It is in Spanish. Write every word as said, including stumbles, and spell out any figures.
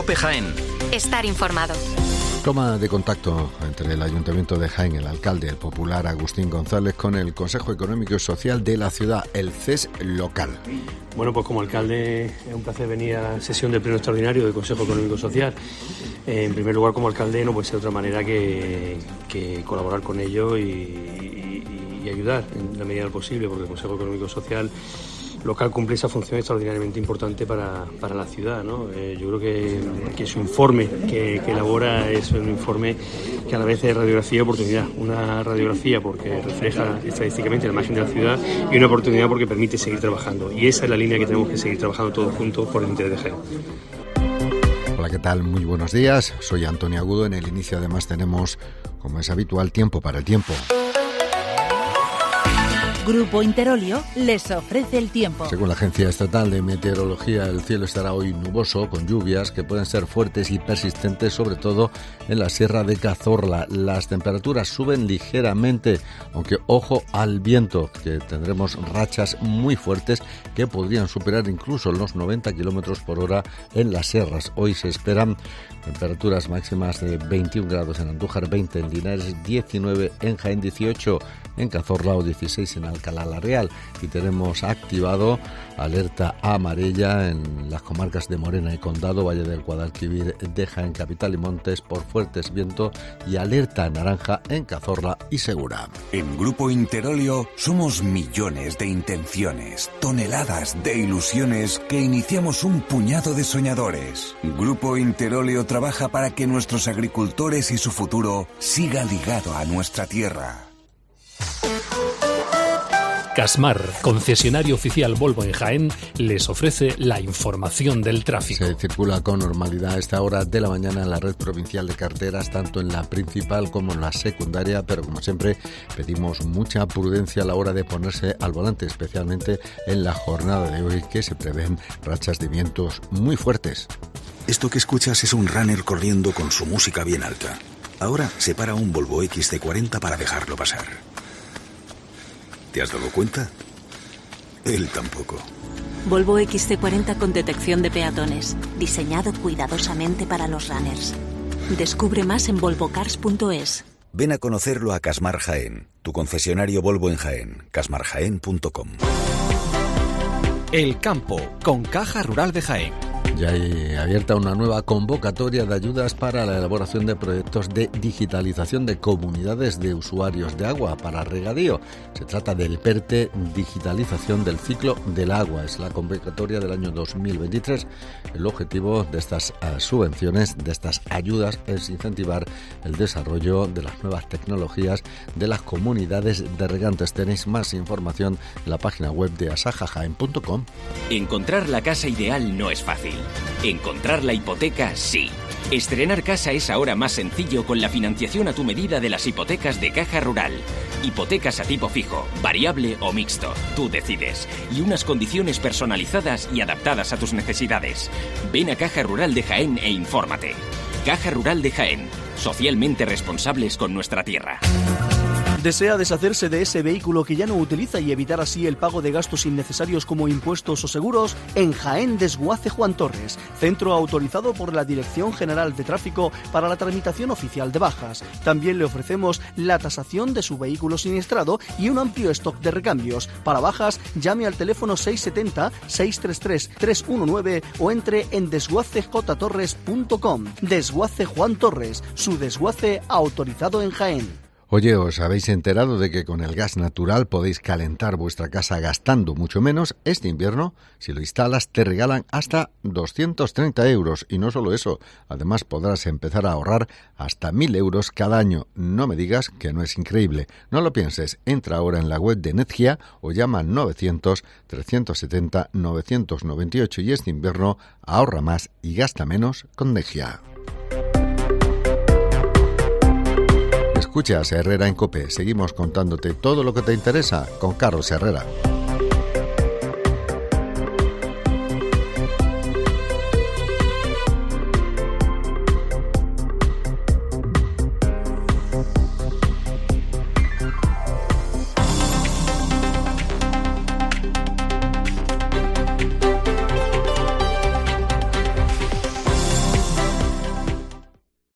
COPE Jaén. Estar informado. Toma de contacto entre el Ayuntamiento de Jaén, el alcalde, el popular Agustín González, con el Consejo Económico y Social de la ciudad, el C E S local. Bueno, pues como alcalde es un placer venir a la sesión del pleno extraordinario del Consejo Económico y Social. Eh, en primer lugar, como alcalde no puede ser de otra manera que, que colaborar con ellos y, y, y ayudar en la medida de lo posible, porque el Consejo Económico y Social local cumple esa función extraordinariamente importante para, para la ciudad, ¿no? Eh, yo creo que, que su informe que, que elabora es un informe que a la vez es radiografía y oportunidad. Una radiografía porque refleja estadísticamente la imagen de la ciudad y una oportunidad porque permite seguir trabajando. Y esa es la línea que tenemos que seguir trabajando todos juntos por el interés de Jaén. Hola, ¿qué tal? Muy buenos días. Soy Antonio Agudo. En el inicio además tenemos, como es habitual, tiempo para el tiempo. Grupo Interolio les ofrece el tiempo. Según la Agencia Estatal de Meteorología, el cielo estará hoy nuboso, con lluvias que pueden ser fuertes y persistentes, sobre todo en la Sierra de Cazorla. Las temperaturas suben ligeramente, aunque ojo al viento, que tendremos rachas muy fuertes que podrían superar incluso los noventa kilómetros por hora en las sierras. Hoy se esperan temperaturas máximas de veintiún grados en Andújar, veinte en Linares, diecinueve en Jaén, dieciocho en Cazorla o dieciséis en Alcalá la Real. Y tenemos activado alerta amarilla en las comarcas de Morena y Condado, Valle del Guadalquivir, de Jaén, Capital y Montes por fuertes vientos, y alerta naranja en Cazorla y Segura. En Grupo Interolio somos millones de intenciones, toneladas de ilusiones que iniciamos un puñado de soñadores. Grupo Interolio trabaja para que nuestros agricultores y su futuro siga ligado a nuestra tierra. Casmar, concesionario oficial Volvo en Jaén, les ofrece la información del tráfico. Se circula con normalidad a esta hora de la mañana en la red provincial de carreteras, tanto en la principal como en la secundaria, pero como siempre pedimos mucha prudencia a la hora de ponerse al volante, especialmente en la jornada de hoy, que se prevén rachas de vientos muy fuertes. Esto que escuchas es un runner corriendo con su música bien alta. Ahora se para un Volvo X C cuarenta para dejarlo pasar. ¿Te has dado cuenta? Él tampoco. Volvo X C cuarenta con detección de peatones, diseñado cuidadosamente para los runners. Descubre más en volvo cars punto es. Ven a conocerlo a Casmar Jaén, tu concesionario Volvo en Jaén, casmar jaén punto com. El campo, con Caja Rural de Jaén. Ya hay abierta una nueva convocatoria de ayudas para la elaboración de proyectos de digitalización de comunidades de usuarios de agua para regadío. Se trata del PERTE, Digitalización del Ciclo del Agua. Es la convocatoria del año dos mil veintitrés. El objetivo de estas uh, subvenciones, de estas ayudas, es incentivar el desarrollo de las nuevas tecnologías de las comunidades de regantes. Tenéis más información en la página web de asaja jaén punto com. Encontrar la casa ideal no es fácil. Encontrar la hipoteca, sí. Estrenar casa es ahora más sencillo con la financiación a tu medida de las hipotecas de Caja Rural. Hipotecas a tipo fijo, variable o mixto, tú decides. Y unas condiciones personalizadas y adaptadas a tus necesidades. Ven a Caja Rural de Jaén e infórmate. Caja Rural de Jaén, socialmente responsables con nuestra tierra. ¿Desea deshacerse de ese vehículo que ya no utiliza y evitar así el pago de gastos innecesarios como impuestos o seguros? En Jaén, Desguace Juan Torres, centro autorizado por la Dirección General de Tráfico para la tramitación oficial de bajas. También le ofrecemos la tasación de su vehículo siniestrado y un amplio stock de recambios. Para bajas, llame al teléfono seis siete cero, seis tres tres, tres uno nueve o entre en desguace j torres punto com. Desguace Juan Torres, su desguace autorizado en Jaén. Oye, ¿os habéis enterado de que con el gas natural podéis calentar vuestra casa gastando mucho menos? Este invierno, si lo instalas, te regalan hasta doscientos treinta euros. Y no solo eso, además podrás empezar a ahorrar hasta mil euros cada año. No me digas que no es increíble. No lo pienses, entra ahora en la web de Netgia o llama al novecientos, trescientos setenta, novecientos noventa y ocho y este invierno ahorra más y gasta menos con Netgia. Escuchas Herrera en COPE. Seguimos contándote todo lo que te interesa con Carlos Herrera.